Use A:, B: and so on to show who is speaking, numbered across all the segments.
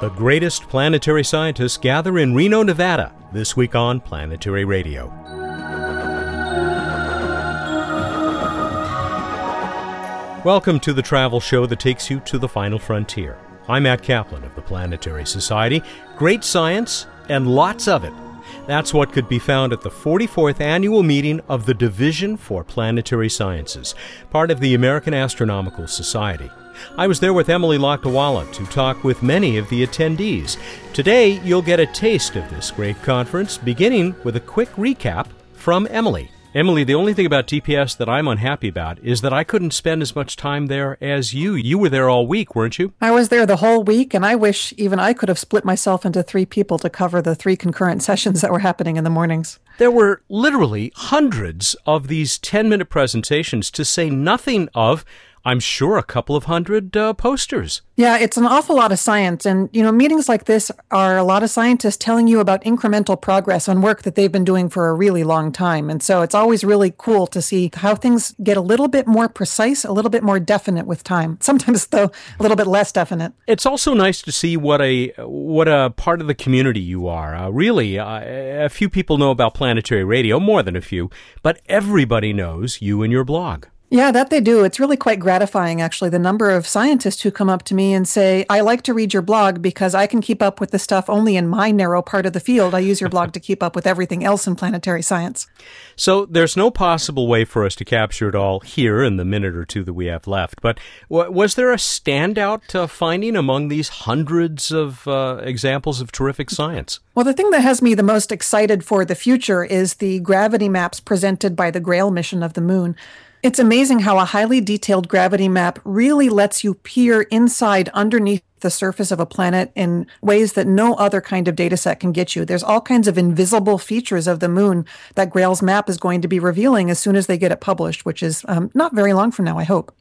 A: The greatest planetary scientists gather in Reno, Nevada, this week on Planetary Radio. Welcome to the travel show that takes you to the final frontier. I'm Matt Kaplan of the Planetary Society. Great science and lots of it. That's what could be found at the 44th annual meeting of the Division for Planetary Sciences, part of the American Astronomical Society. I was there with Emily Lakdawalla to talk with many of the attendees. Today, you'll get a taste of this great conference, beginning with a quick recap from Emily. Emily, the only thing about DPS that I'm unhappy about is that I couldn't spend as much time there as you. You were there all week, weren't you?
B: I was there the whole week, and I wish even I could have split myself into 3 people to cover the 3 concurrent sessions that were happening in the mornings.
A: There were literally hundreds of these 10-minute presentations, to say nothing of, I'm sure, a couple of hundred posters.
B: Yeah, it's an awful lot of science. And, meetings like this are a lot of scientists telling you about incremental progress on work that they've been doing for a really long time. And so it's always really cool to see how things get a little bit more precise, a little bit more definite with time. Sometimes, though, a little bit less definite.
A: It's also nice to see what a part of the community you are. Really, a few people know about Planetary Radio, more than a few, but everybody knows you and your blog.
B: Yeah, that they do. It's really quite gratifying, actually, the number of scientists who come up to me and say, I like to read your blog because I can keep up with the stuff only in my narrow part of the field. I use your blog to keep up with everything else in planetary science.
A: So there's no possible way for us to capture it all here in the minute or two that we have left. But was there a standout finding among these hundreds of examples of terrific science?
B: Well, the thing that has me the most excited for the future is the gravity maps presented by the GRAIL mission of the moon. It's amazing how a highly detailed gravity map really lets you peer inside underneath the surface of a planet in ways that no other kind of data set can get you. There's all kinds of invisible features of the moon that GRAIL's map is going to be revealing as soon as they get it published, which is not very long from now, I hope.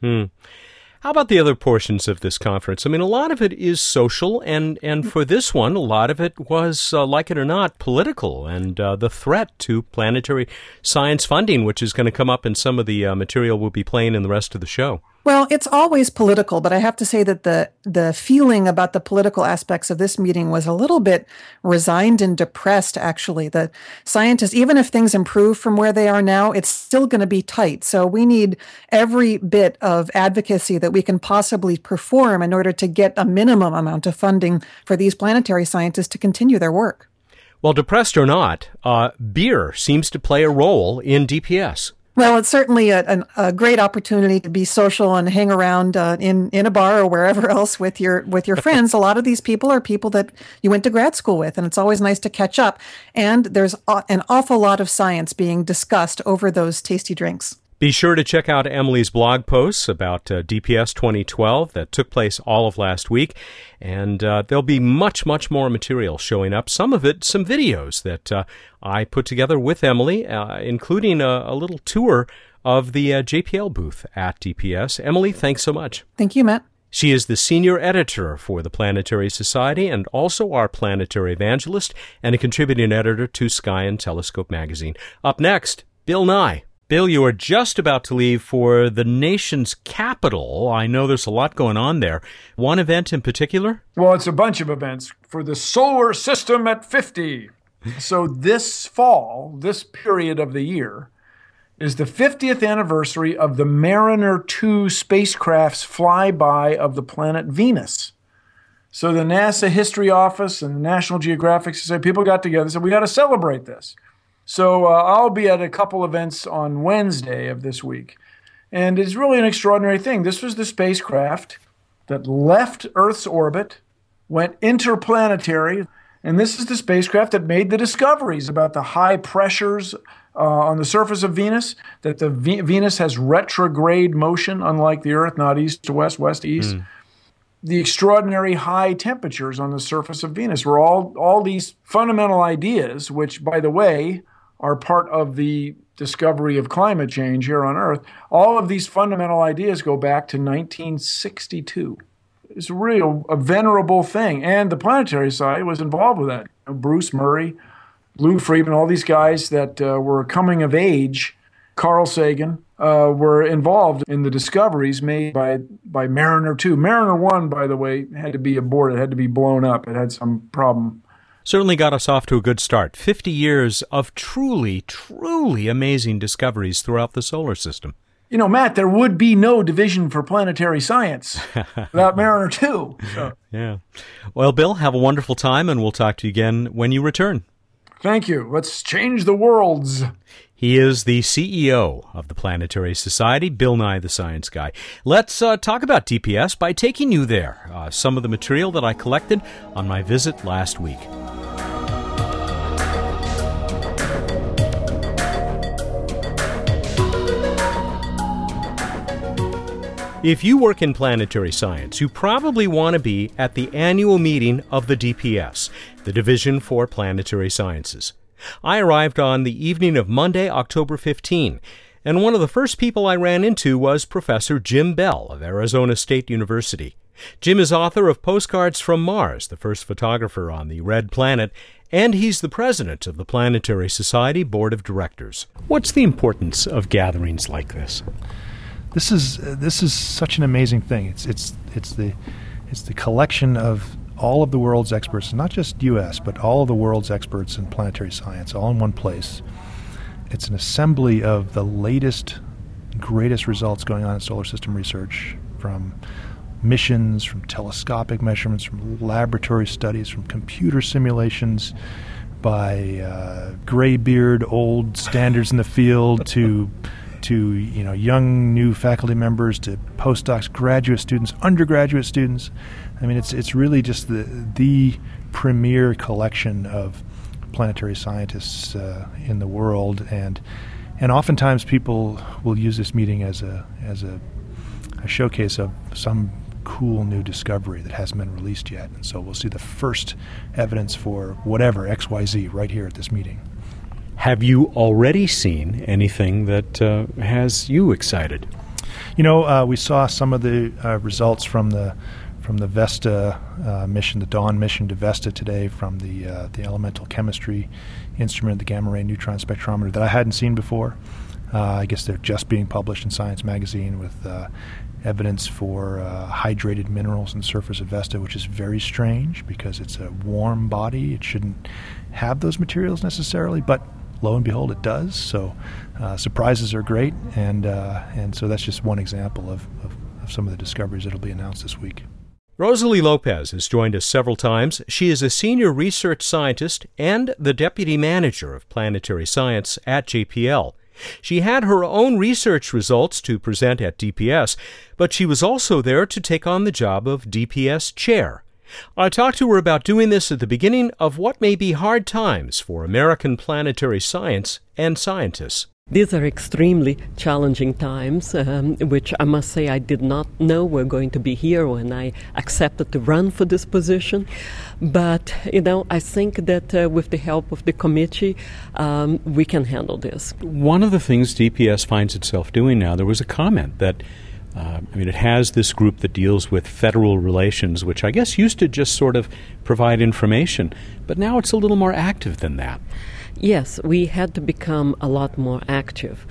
A: How about the other portions of this conference? I mean, a lot of it is social, and for this one, a lot of it was, like it or not, political, and the threat to planetary science funding, which is going to come up in some of the material we'll be playing in the rest of the show.
B: Well, it's always political, but I have to say that the feeling about the political aspects of this meeting was a little bit resigned and depressed, actually. The scientists, even if things improve from where they are now, it's still going to be tight. So we need every bit of advocacy that we can possibly perform in order to get a minimum amount of funding for these planetary scientists to continue their work.
A: Well, depressed or not, beer seems to play a role in DPS.
B: Well, it's certainly a great opportunity to be social and hang around in a bar or wherever else with your friends. A lot of these people are people that you went to grad school with, and it's always nice to catch up. And there's an awful lot of science being discussed over those tasty drinks.
A: Be sure to check out Emily's blog posts about DPS 2012 that took place all of last week, and there'll be much, much more material showing up. Some of it, some videos that I put together with Emily, including a little tour of the JPL booth at DPS. Emily, thanks so much.
B: Thank you, Matt.
A: She is the senior editor for the Planetary Society and also our planetary evangelist and a contributing editor to Sky and Telescope magazine. Up next, Bill Nye. Bill, you are just about to leave for the nation's capital. I know there's a lot going on there. One event in particular?
C: Well, it's a bunch of events for the solar system at 50. So this fall, this period of the year, is the 50th anniversary of the Mariner 2 spacecraft's flyby of the planet Venus. So the NASA History Office and the National Geographic Society, people got together and said, we got to celebrate this. So I'll be at a couple events on Wednesday of this week. And it's really an extraordinary thing. This was the spacecraft that left Earth's orbit, went interplanetary, and this is the spacecraft that made the discoveries about the high pressures on the surface of Venus, that the Venus has retrograde motion, unlike the Earth, not east to west, west to east. The extraordinary high temperatures on the surface of Venus were all these fundamental ideas, which, by the way, are part of the discovery of climate change here on Earth. All of these fundamental ideas go back to 1962. It's really a venerable thing. And the Planetary Society was involved with that. Bruce Murray, Lou Friedman, all these guys that were coming of age, Carl Sagan, were involved in the discoveries made by Mariner 2. Mariner 1, by the way, had to be aborted, had to be blown up. It had some problem.
A: Certainly got us off to a good start. 50 years of truly, truly amazing discoveries throughout the solar system.
C: You know, Matt, there would be no division for planetary science without Mariner 2. So.
A: Yeah. Well, Bill, have a wonderful time, and we'll talk to you again when you return.
C: Thank you. Let's change the worlds.
A: He is the CEO of the Planetary Society, Bill Nye the Science Guy. Let's talk about DPS by taking you there. Some of the material that I collected on my visit last week. If you work in planetary science, you probably want to be at the annual meeting of the DPS, the Division for Planetary Sciences. I arrived on the evening of Monday, October 15, and one of the first people I ran into was Professor Jim Bell of Arizona State University. Jim is author of Postcards from Mars, the first photographer on the Red Planet, and he's the president of the Planetary Society Board of Directors. What's the importance of gatherings like this?
D: This is such an amazing thing. It's the collection of all of the world's experts, not just U.S., but all of the world's experts in planetary science, all in one place. It's an assembly of the latest, greatest results going on in solar system research, from missions, from telescopic measurements, from laboratory studies, from computer simulations by graybeard old standards in the field to young new faculty members, to postdocs, graduate students, undergraduate students. I mean, it's really just the premier collection of planetary scientists in the world, and oftentimes people will use this meeting as a showcase of some cool new discovery that hasn't been released yet, and so we'll see the first evidence for whatever XYZ right here at this meeting.
A: Have you already seen anything that has you excited?
D: You know, we saw some of the results from the Vesta mission, the Dawn mission to Vesta today, from the elemental chemistry instrument, the gamma ray neutron spectrometer, that I hadn't seen before. I guess they're just being published in Science magazine with evidence for hydrated minerals on the surface of Vesta, which is very strange because it's a warm body. It shouldn't have those materials necessarily, but lo and behold, it does. So surprises are great, and so that's just one example of some of the discoveries that will be announced this week.
A: Rosalie Lopez has joined us several times. She is a senior research scientist and the deputy manager of planetary science at JPL. She had her own research results to present at DPS, but she was also there to take on the job of DPS chair. I talked to her about doing this at the beginning of what may be hard times for American planetary science and scientists.
E: These are extremely challenging times, which I must say I did not know were going to be here when I accepted to run for this position. But, I think that with the help of the committee, we can handle this.
A: One of the things DPS finds itself doing now, there was a comment that it has this group that deals with federal relations, which I guess used to just sort of provide information, but now it's a little more active than that.
E: Yes, we had to become a lot more active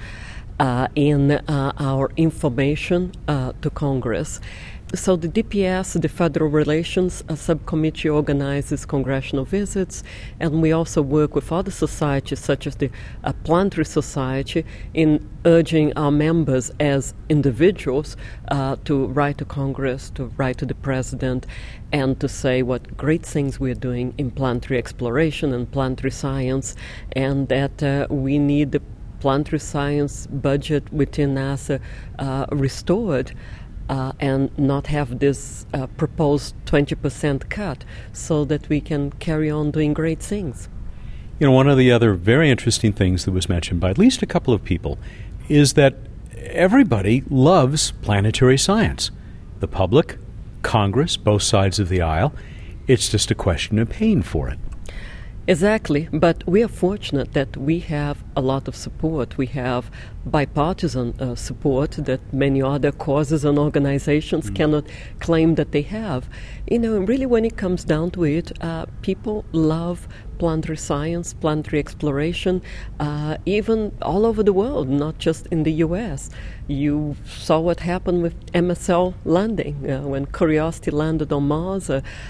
E: in our information to Congress. So the DPS, the Federal Relations Subcommittee, organizes congressional visits, and we also work with other societies, such as the Planetary Society, in urging our members as individuals to write to Congress, to write to the President, and to say what great things we're doing in planetary exploration and planetary science, and that we need the planetary science budget within NASA restored. And not have this proposed 20% cut, so that we can carry on doing great things.
A: One of the other very interesting things that was mentioned by at least a couple of people is that everybody loves planetary science. The public, Congress, both sides of the aisle. It's just a question of paying for it.
E: Exactly, but we are fortunate that we have a lot of support. We have bipartisan support that many other causes and organizations cannot claim that they have. Really when it comes down to it, people love planetary science, planetary exploration, even all over the world, not just in the U.S. You saw what happened with MSL landing, when Curiosity landed on Mars.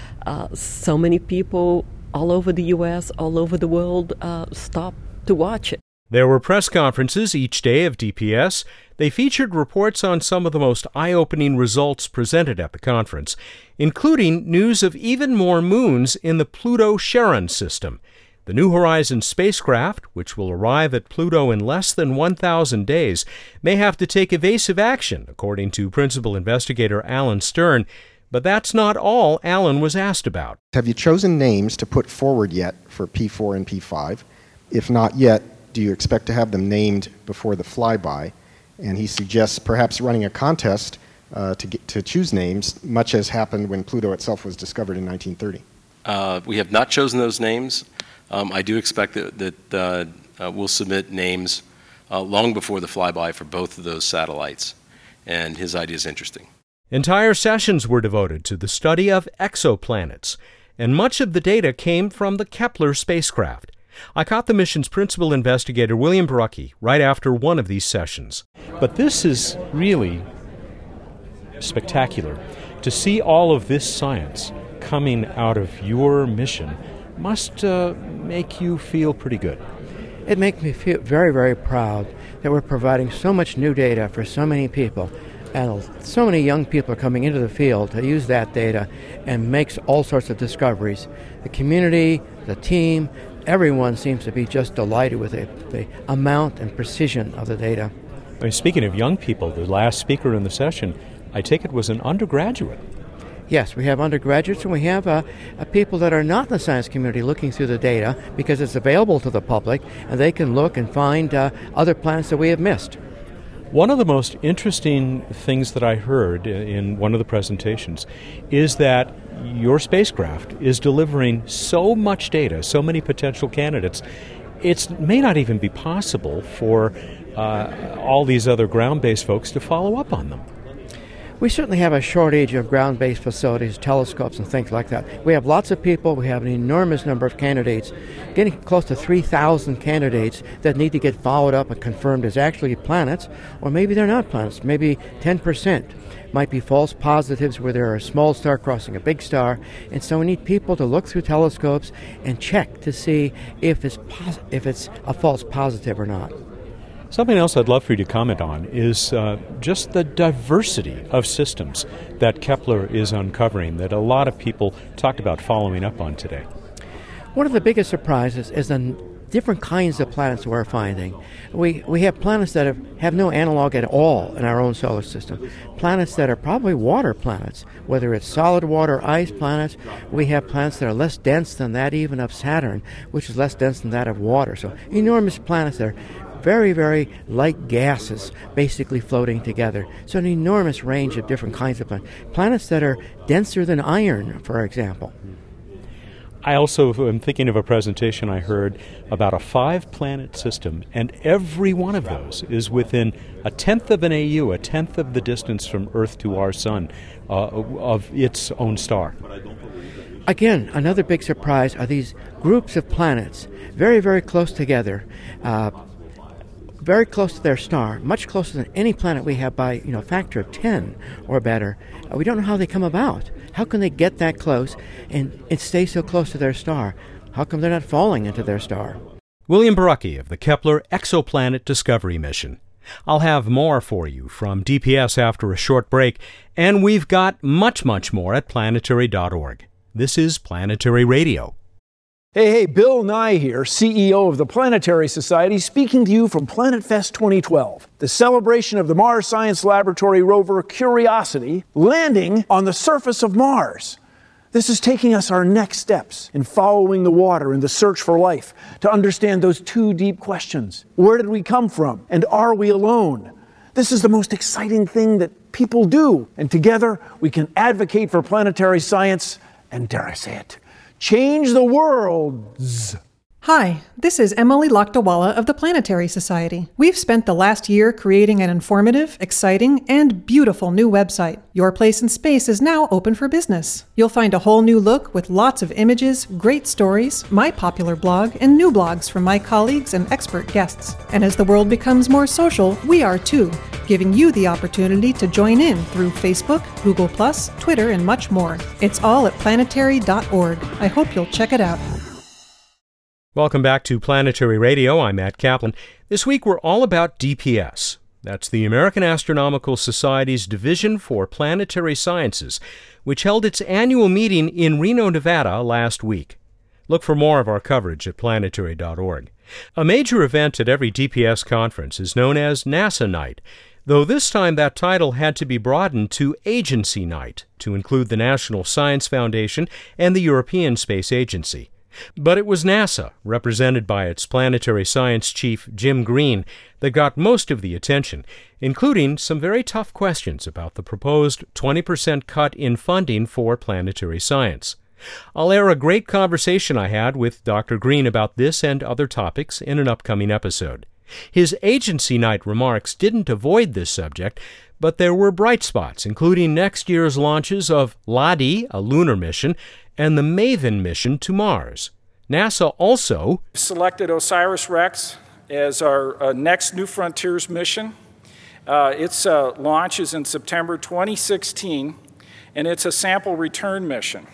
E: So many people all over the U.S., all over the world, stopped to watch it.
A: There were press conferences each day of DPS. They featured reports on some of the most eye-opening results presented at the conference, including news of even more moons in the Pluto-Charon system. The New Horizons spacecraft, which will arrive at Pluto in less than 1,000 days, may have to take evasive action, according to Principal Investigator Alan Stern. But that's not all Alan was asked about.
F: Have you chosen names to put forward yet for P4 and P5? If not yet, do you expect to have them named before the flyby? And he suggests perhaps running a contest to choose names, much as happened when Pluto itself was discovered in 1930.
G: We have not chosen those names. I do expect that we'll submit names long before the flyby for both of those satellites. And his idea is interesting.
A: Entire sessions were devoted to the study of exoplanets, and much of the data came from the Kepler spacecraft. I caught the mission's principal investigator, William Barucki, right after one of these sessions.
H: But this is really spectacular. To see all of this science coming out of your mission must make you feel pretty good.
I: It makes me feel very, very proud that we're providing so much new data for so many people. And so many young people are coming into the field to use that data and makes all sorts of discoveries. The community, the team, everyone seems to be just delighted with the amount and precision of the data.
H: I mean, speaking of young people, the last speaker in the session, I take it was an undergraduate.
I: Yes, we have undergraduates and we have people that are not in the science community looking through the data because it's available to the public and they can look and find other planets that we have missed.
H: One of the most interesting things that I heard in one of the presentations is that your spacecraft is delivering so much data, so many potential candidates, it may not even be possible for all these other ground-based folks to follow up on them.
I: We certainly have a shortage of ground-based facilities, telescopes, and things like that. We have lots of people. We have an enormous number of candidates, getting close to 3,000 candidates that need to get followed up and confirmed as actually planets, or maybe they're not planets. Maybe 10% might be false positives where there are a small star crossing a big star, and so we need people to look through telescopes and check to see if it's a false positive or not.
H: Something else I'd love for you to comment on is just the diversity of systems that Kepler is uncovering that a lot of people talked about following up on today.
I: One of the biggest surprises is the different kinds of planets we're finding. We have planets that have no analog at all in our own solar system. Planets that are probably water planets, whether it's solid water, ice planets. We have planets that are less dense than that even of Saturn, which is less dense than that of water. So enormous planets that are very, very light gases basically floating together. So an enormous range of different kinds of planets. Planets that are denser than iron, for example.
H: I also am thinking of a presentation I heard about a 5-planet system, and every one of those is within a tenth of an AU, a tenth of the distance from Earth to our sun, of its own star.
I: Again, another big surprise are these groups of planets, very, very close together, very close to their star, much closer than any planet we have by a factor of 10 or better. We don't know how they come about. How can they get that close and stay so close to their star? How come they're not falling into their star?
A: William Barucki of the Kepler Exoplanet Discovery Mission. I'll have more for you from DPS after a short break, and we've got much, much more at planetary.org. This is Planetary Radio.
C: Hey, Bill Nye here, CEO of the Planetary Society, speaking to you from PlanetFest 2012, the celebration of the Mars Science Laboratory rover Curiosity landing on the surface of Mars. This is taking us our next steps in following the water in the search for life to understand those two deep questions. Where did we come from, and are we alone? This is the most exciting thing that people do, and together we can advocate for planetary science and, dare I say it, change the world.
B: Hi, this is Emily Lakdawala of the Planetary Society. We've spent the last year creating an informative, exciting, and beautiful new website. Your Place in Space is now open for business. You'll find a whole new look with lots of images, great stories, my popular blog, and new blogs from my colleagues and expert guests. And as the world becomes more social, we are too, giving you the opportunity to join in through Facebook, Google+, Twitter, and much more. It's all at planetary.org. I hope you'll check it out.
A: Welcome back to Planetary Radio. I'm Matt Kaplan. This week we're all about DPS. That's the American Astronomical Society's Division for Planetary Sciences, which held its annual meeting in Reno, Nevada last week. Look for more of our coverage at planetary.org. A major event at every DPS conference is known as NASA Night, though this time that title had to be broadened to Agency Night to include the National Science Foundation and the European Space Agency. But it was NASA, represented by its planetary science chief Jim Green, that got most of the attention, including some very tough questions about the proposed 20% cut in funding for planetary science. I'll air a great conversation I had with Dr. Green about this and other topics in an upcoming episode. His Agency Night remarks didn't avoid this subject, but there were bright spots, including next year's launches of LADEE, a lunar mission, and the MAVEN mission to Mars. NASA also
J: selected OSIRIS-REx as our next New Frontiers mission. Its launch is in September 2016, and it's a sample return mission.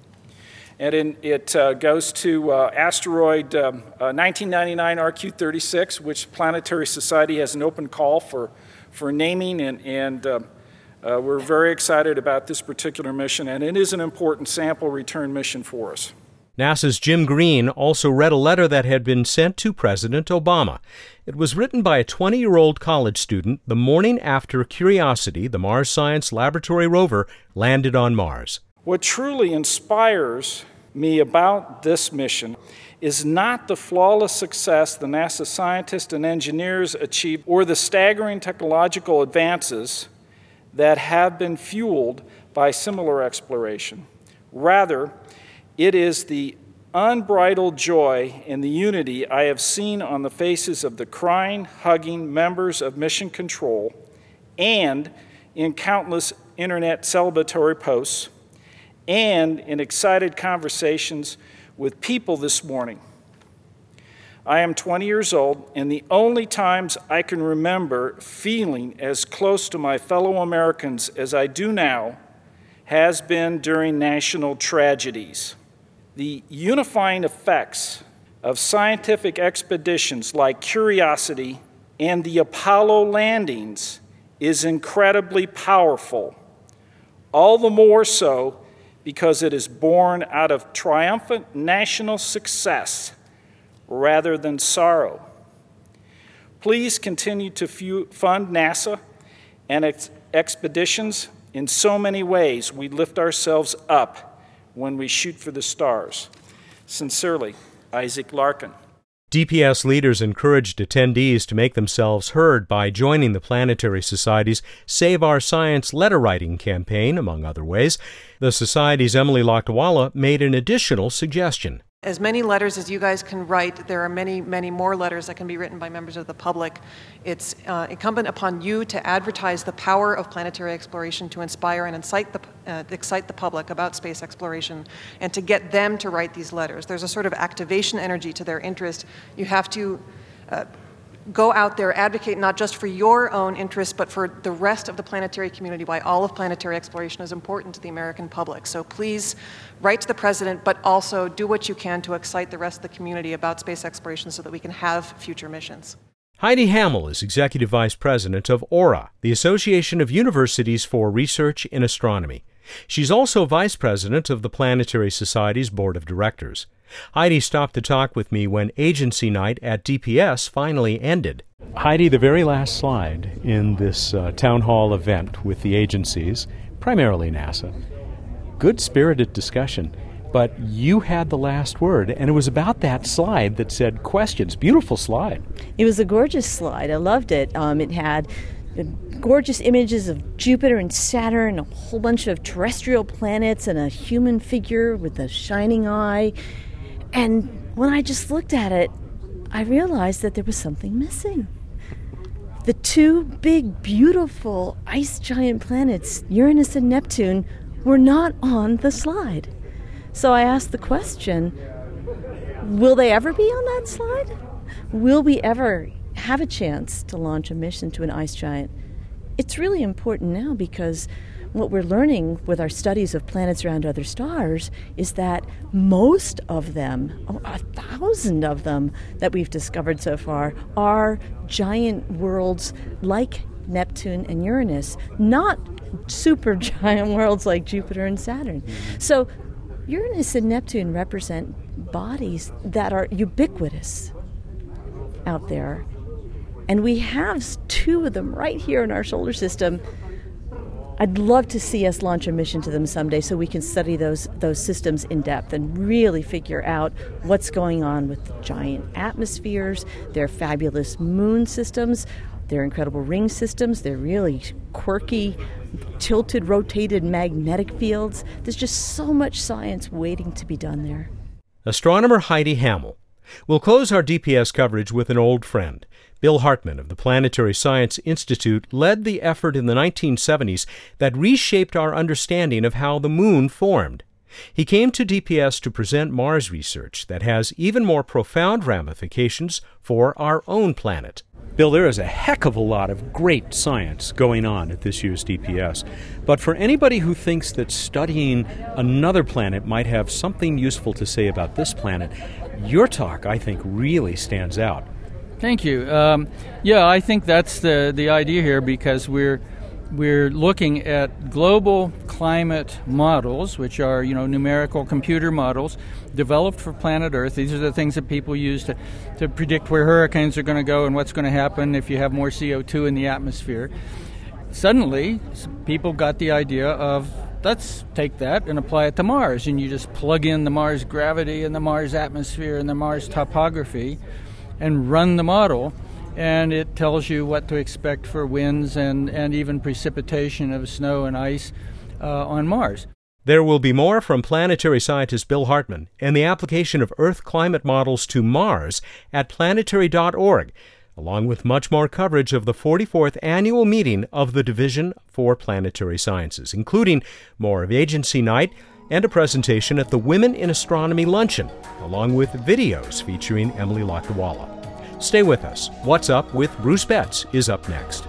J: And it goes to asteroid 1999 RQ-36, which Planetary Society has an open call for naming, and we're very excited about this particular mission, and it is an important sample return mission for us.
A: NASA's Jim Green also read a letter that had been sent to President Obama. It was written by a 20-year-old college student the morning after Curiosity, the Mars Science Laboratory rover, landed on Mars.
J: What truly inspires me about this mission is not the flawless success the NASA scientists and engineers achieved or the staggering technological advances that have been fueled by similar exploration. Rather, it is the unbridled joy and the unity I have seen on the faces of the crying, hugging members of Mission Control and in countless internet celebratory posts and in excited conversations with people this morning. I am 20 years old, and the only times I can remember feeling as close to my fellow Americans as I do now has been during national tragedies. The unifying effects of scientific expeditions like Curiosity and the Apollo landings is incredibly powerful, all the more so because it is born out of triumphant national success rather than sorrow. Please continue to fund NASA and its expeditions in so many ways. We lift ourselves up when we shoot for the stars. Sincerely, Isaac Larkin.
A: DPS leaders encouraged attendees to make themselves heard by joining the Planetary Society's Save Our Science letter-writing campaign, among other ways. The Society's Emily Lakdawala made an additional suggestion.
B: As many letters as you guys can write, there are many, many more letters that can be written by members of the public. It's incumbent upon you to advertise the power of planetary exploration to inspire and excite the public about space exploration and to get them to write these letters. There's a sort of activation energy to their interest. You have to go out there, advocate not just for your own interests, but for the rest of the planetary community, why all of planetary exploration is important to the American public. So please write to the president, but also do what you can to excite the rest of the community about space exploration so that we can have future missions.
A: Heidi Hammel is Executive Vice President of AURA, the Association of Universities for Research in Astronomy. She's also Vice President of the Planetary Society's Board of Directors. Heidi stopped to talk with me when Agency Night at DPS finally ended. Heidi, the very last slide in this town hall event with the agencies, primarily NASA, good-spirited discussion, but you had the last word, and it was about that slide that said questions. Beautiful slide.
K: It was a gorgeous slide. I loved it. It had gorgeous images of Jupiter and Saturn, a whole bunch of terrestrial planets, and a human figure with a shining eye. And when I just looked at it, I realized that there was something missing. The two big, beautiful ice giant planets, Uranus and Neptune, were not on the slide. So I asked the question, will they ever be on that slide? Will we ever have a chance to launch a mission to an ice giant? It's really important now because what we're learning with our studies of planets around other stars is that most of them, 1,000 of them that we've discovered so far, are giant worlds like Neptune and Uranus, not super giant worlds like Jupiter and Saturn. So Uranus and Neptune represent bodies that are ubiquitous out there. And we have two of them right here in our solar system. I'd love to see us launch a mission to them someday so we can study those systems in depth and really figure out what's going on with the giant atmospheres, their fabulous moon systems, their incredible ring systems, their really quirky, tilted, rotated magnetic fields. There's just so much science waiting to be done there.
A: Astronomer Heidi Hammel. We'll close our DPS coverage with an old friend. Bill Hartman of the Planetary Science Institute led the effort in the 1970s that reshaped our understanding of how the moon formed. He came to DPS to present Mars research that has even more profound ramifications for our own planet.
H: Bill, there is a heck of a lot of great science going on at this year's DPS. But for anybody who thinks that studying another planet might have something useful to say about this planet, your talk, I think, really stands out.
L: Thank you. I think that's the idea here, because we're looking at global climate models, which are numerical computer models developed for planet Earth. These are the things that people use to predict where hurricanes are going to go and what's going to happen if you have more CO2 in the atmosphere. Suddenly, people got the idea of, let's take that and apply it to Mars, and you just plug in the Mars gravity and the Mars atmosphere and the Mars topography and run the model, and it tells you what to expect for winds and even precipitation of snow and ice on Mars.
A: There will be more from planetary scientist Bill Hartman and the application of Earth climate models to Mars at planetary.org, along with much more coverage of the 44th annual meeting of the Division for Planetary Sciences, including more of Agency Night and a presentation at the Women in Astronomy Luncheon, along with videos featuring Emily Lakdawalla. Stay with us. What's Up with Bruce Betts is up next.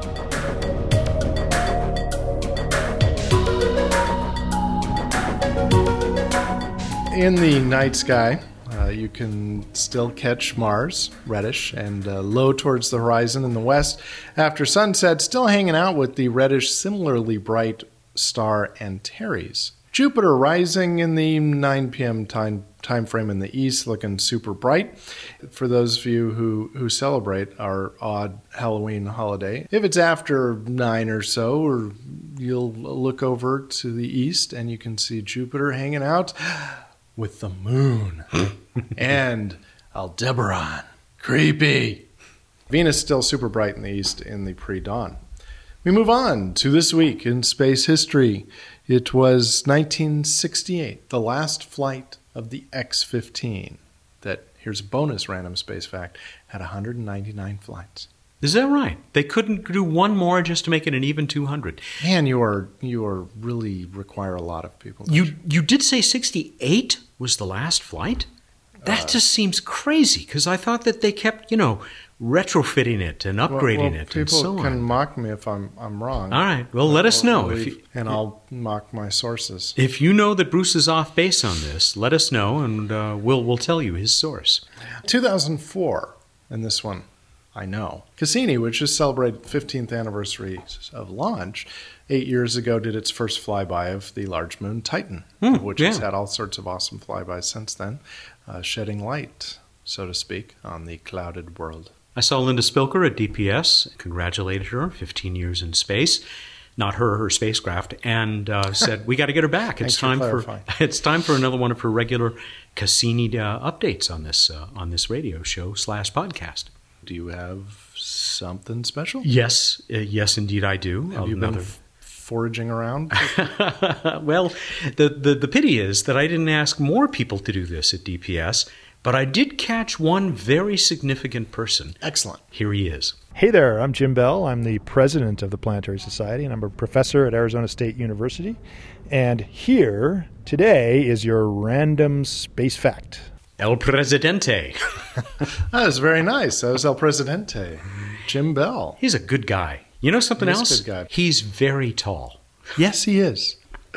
M: In the night sky, you can still catch Mars, reddish, and low towards the horizon in the west. After sunset, still hanging out with the reddish, similarly bright star Antares. Jupiter rising in the 9 p.m. time frame in the east, looking super bright. For those of you who celebrate our odd Halloween holiday, if it's after 9 or so, or you'll look over to the east and you can see Jupiter hanging out with the moon and Aldebaran. Creepy. Venus still super bright in the east in the pre-dawn. We move on to this week in space history. It was 1968, the last flight of the X-15 that, here's a bonus random space fact, had 199 flights.
H: Is that right? They couldn't do one more just to make it an even 200.
M: Man, you are really require a lot of people.
H: You did say 68 was the last flight? That just seems crazy, because I thought that they kept, retrofitting it and upgrading it and so on.
M: People can mock me if I'm wrong.
H: All right. Well, let us know.
M: And I'll mock my sources.
H: If you know that Bruce is off base on this, let us know, and we'll tell you his source.
M: 2004, and this one I know. Cassini, which just celebrated the 15th anniversary of launch, 8 years ago did its first flyby of the large moon Titan, which has had all sorts of awesome flybys since then, shedding light, so to speak, on the clouded world.
H: I saw Linda Spilker at DPS, congratulated her, 15 years in space, not her spacecraft, and said, we got to get her back. It's time for another one of her regular Cassini updates on this radio show / podcast.
M: Do you have something special?
H: Yes, indeed I do.
M: Have you been foraging around?
H: Well, the pity is that I didn't ask more people to do this at DPS,
A: But I did catch one very significant person.
M: Excellent.
A: Here he is.
D: Hey there, I'm Jim Bell. I'm the president of the Planetary Society, and I'm a professor at Arizona State University. And here today is your random space fact.
A: El Presidente.
M: That was very nice. That was El Presidente. Jim Bell.
A: He's a good guy. You know something else?
M: He's a good guy.
A: He's very tall.
M: Yes, he is.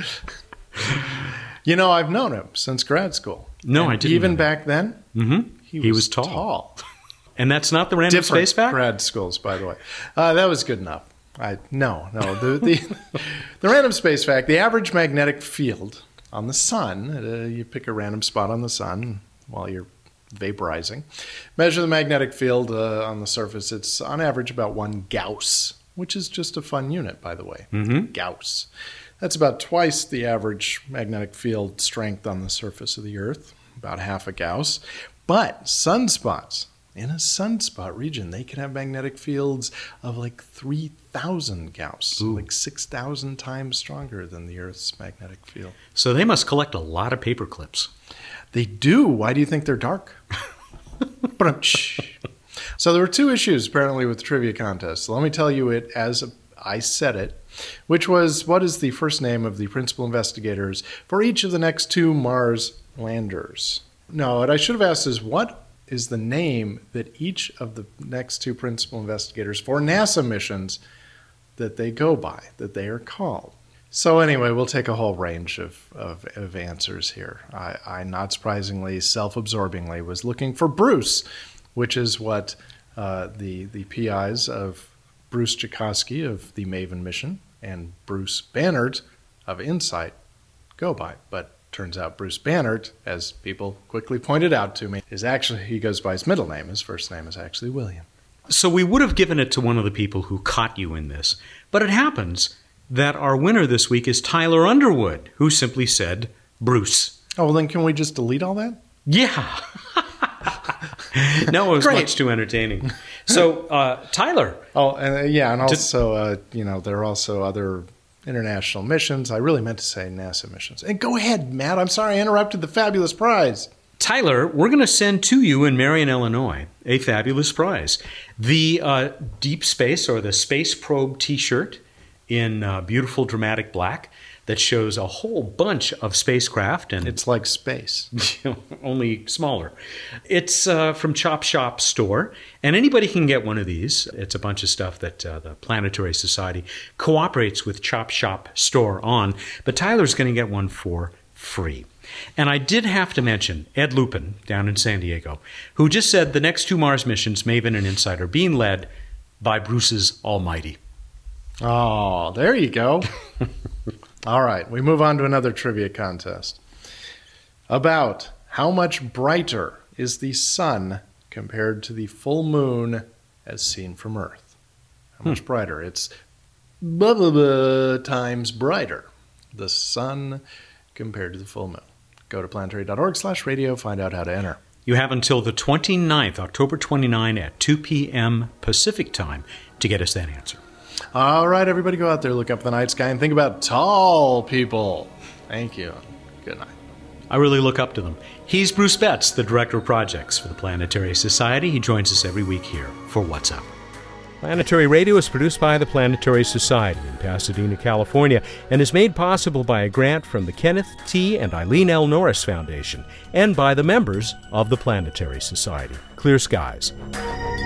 M: You know, I've known him since grad school.
A: No,
M: and
A: I didn't.
M: Even back then,
A: he was tall. And that's not the random
M: Different
A: space fact?
M: grad schools, by the way. That was good enough. No. The random space fact, the average magnetic field on the sun, you pick a random spot on the sun while you're vaporizing, measure the magnetic field on the surface. It's on average about 1 Gauss, which is just a fun unit, by the way. Gauss. That's about twice the average magnetic field strength on the surface of the Earth, about half a Gauss. But sunspots, in a sunspot region, they can have magnetic fields of like 3,000 Gauss, like 6,000 times stronger than the Earth's magnetic field.
A: So they must collect a lot of paper clips.
M: They do. Why do you think they're dark? So there were 2 issues apparently with the trivia contest. So let me tell you it as I said it, which was, what is the first name of the principal investigators for each of the next 2 Mars landers? No, what I should have asked is, what is the name that each of the next 2 principal investigators for NASA missions that they go by, that they are called? So anyway, we'll take a whole range of answers here. I not surprisingly, self-absorbingly, was looking for Bruce, which is what the PIs of Bruce Jakosky of the Maven mission and Bruce Bannert of InSight go by. But turns out Bruce Bannert, as people quickly pointed out to me, he goes by his middle name. His first name is actually William.
A: So we would have given it to one of the people who caught you in this. But it happens that our winner this week is Tyler Underwood, who simply said Bruce.
M: Oh, well then can we just delete all that?
A: Yeah. No, it was much too entertaining. So, Tyler.
M: Oh, and also, there are also other international missions. I really meant to say NASA missions. And go ahead, Matt. I'm sorry I interrupted the fabulous prize.
A: Tyler, we're going to send to you in Marion, Illinois, a fabulous prize. The Deep Space, or the Space Probe T-shirt in beautiful dramatic black that shows a whole bunch of spacecraft. And
M: it's like space.
A: Only smaller. It's from Chop Shop Store, and anybody can get one of these. It's a bunch of stuff that the Planetary Society cooperates with Chop Shop Store on, but Tyler's going to get one for free. And I did have to mention Ed Lupin down in San Diego, who just said the next 2 Mars missions, Maven and InSight, are being led by Bruce's Almighty.
M: Oh, there you go. All right, we move on to another trivia contest. About how much brighter is the sun compared to the full moon as seen from Earth? How much brighter? It's blah, blah, blah times brighter. The sun compared to the full moon. Go to planetary.org/radio, find out how to enter.
A: You have until the 29th, October 29 at 2 p.m. Pacific time to get us that answer.
M: All right, everybody go out there, look up the night sky, and think about tall people. Thank you. Good night.
A: I really look up to them. He's Bruce Betts, the Director of Projects for the Planetary Society. He joins us every week here for What's Up. Planetary Radio is produced by the Planetary Society in Pasadena, California, and is made possible by a grant from the Kenneth T. and Eileen L. Norris Foundation and by the members of the Planetary Society. Clear skies.